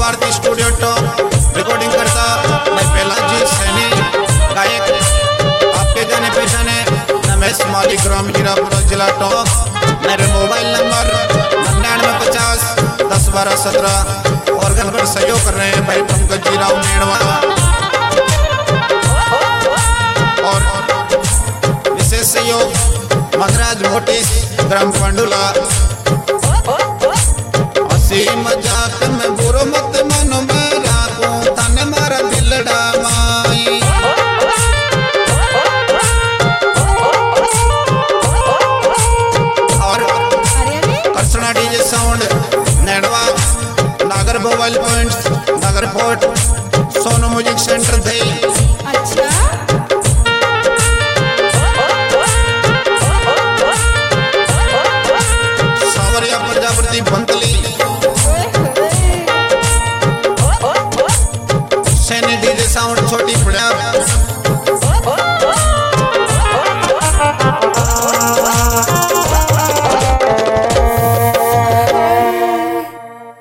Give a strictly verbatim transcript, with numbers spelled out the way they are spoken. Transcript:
Bharti studio top recording करता मैं पेलाजी सैनी गायक आपके जाने पहचाने रमेश मालिक ग्राम हीरापुरा जिला टॉप। मेरे मोबाइल नंबर निन्यानवे पचास दस बारह सत्रह और घर पर सहयोग कर रहे हैं भाई पंकज जी राव मेणवा और विशेष सहयोग मधराज मोटिस ग्राम पांडुला। हंसी मजाक में बुरो मत मनो में राखूं थाने मारा दिलड़ा माई। और करसना डीजे साउंड नेडवा नागर मोबाइल पॉइंट्स नगर फोर्ट सोनू म्यूजिक सेंटर थे। अच्छा सावरिया प्रजापति बंतली सैनी डीजे साउंड छोटी पड़ा।